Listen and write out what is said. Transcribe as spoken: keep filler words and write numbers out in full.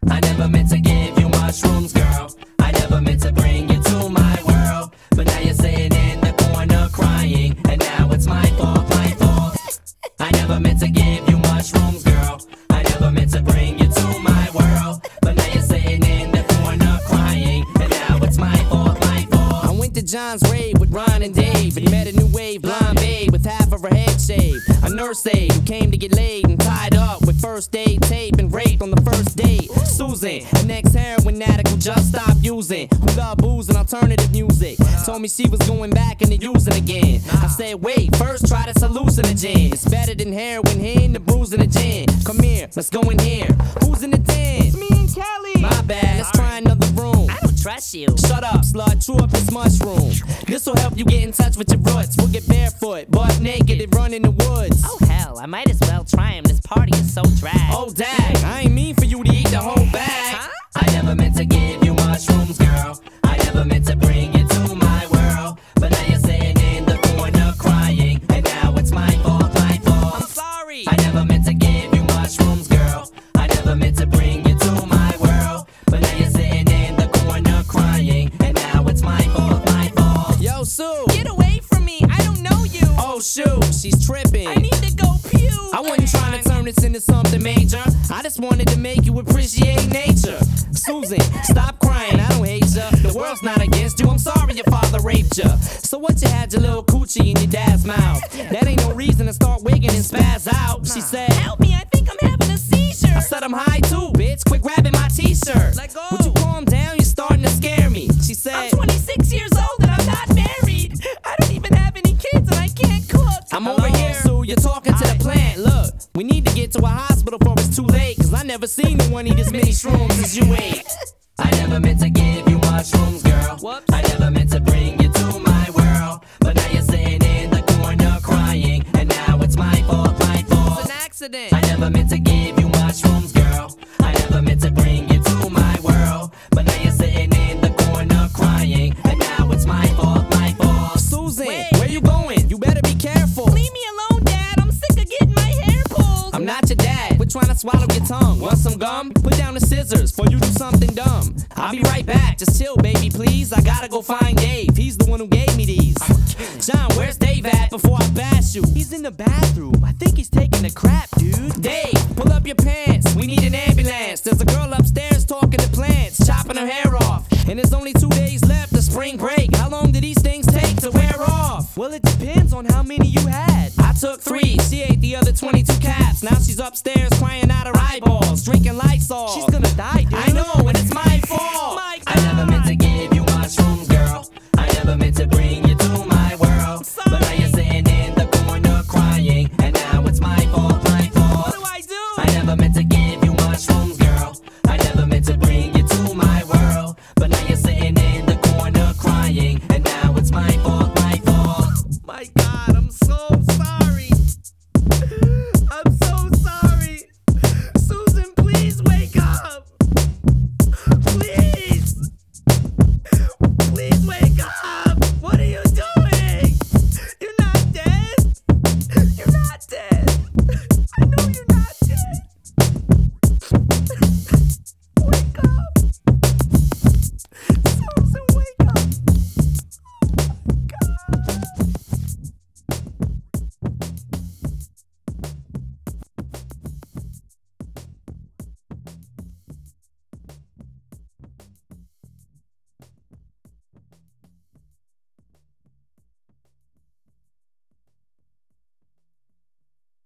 I never meant to give you mushrooms, girl. I never meant to bring you to my world. But now you're sitting in the corner crying, and now it's my fault, my fault. I never meant to give you mushrooms, girl. I never meant to bring you to my world. But now you're sitting in the corner crying, and now it's my fault, my fault. I went to John's rave with Ron and Dave and met a new wave blonde babe with half of her head shaved. A nurse aide who came to get laid and tied up with first aid tape and raped on the first date. Susan, an ex-heroin addict who just stopped using, who loved booze and alternative music, told me she was going back into using again. I said, wait, first try this hallucinogen. It's better than heroin, hitting the bruise and the gin. Come here, let's go in here. Who's in the den? It's me and Kelly. My bad, let's try another room. I don't trust you. Shut up, slut, chew up this mushroom. This'll help you get in touch with your roots. We'll get barefoot, butt naked, and run in the woods. Oh hell, I might as well try him. This party is so dry. Oh dag, I ain't mean for you to eat the whole bag. Huh? I never meant to give you mushrooms, girl. I never meant to bring you to my world. But now you're sitting in the corner crying, and now it's my fault, my fault. I'm sorry. I never meant to give you mushrooms, girl. I never meant to bring you to my world. But now you're sitting in the corner crying, and now it's my fault, my fault. Yo, Sue. Get away from me. I don't know you. Oh shoot, she's tripping. I need to go pew. I wasn't trying to turn this into something major. I just wanted to make you appreciate nature. Susan, stop crying, I don't hate ya. The world's not against you, I'm sorry your father raped ya. So what you had your little coochie in your dad's mouth? That ain't no reason to start wigging and spaz out. She said, Help me, I think I'm having a seizure. I said I'm high too, bitch, quit grabbing my t-shirt. Let go. Would you calm down, you're starting to scare me. She said, I'm twenty-six years old and I'm not married. I don't even have any kids and I can't cook. I'm over here, Sue, you're talking to the plant. Look, we need to get to a hospital before it's too late, cause I never seen anyone eat as many shrooms as you ate. I never meant to give you mushrooms, girl. Whoops. I never meant to bring you to my world. But now you're sitting in the corner crying, and now it's my fault, my fault. It's an accident. I never meant to give you mushrooms, girl. I never meant to bring you to my world. But now you're sitting in the corner crying, and now it's my fault, my fault. Susan, Wait. where you going? You better be careful. Leave me alone, Dad. I'm sick of getting my hair pulled. I'm not your dad. Quit trying to swallow your tongue. Want some gum? Put down the scissors before you do something dumb. I'll be right back. Just chill, baby, please. I gotta go find Dave. He's the one who gave me these. John, where's Dave at before I bash you? He's in the bathroom. I think he's taking a crap, dude. Dave, pull up your pants. We need an ambulance. There's a girl upstairs talking to plants, chopping her hair off. And there's only two days left of spring break. How long do these things take to wear off? Well, it depends on how many you had. I took three, she ate the other twenty-two caps. Now she's upstairs crying out her eyeballs, drinking Lysol. She's gonna die, dude. I know, and it's my fault.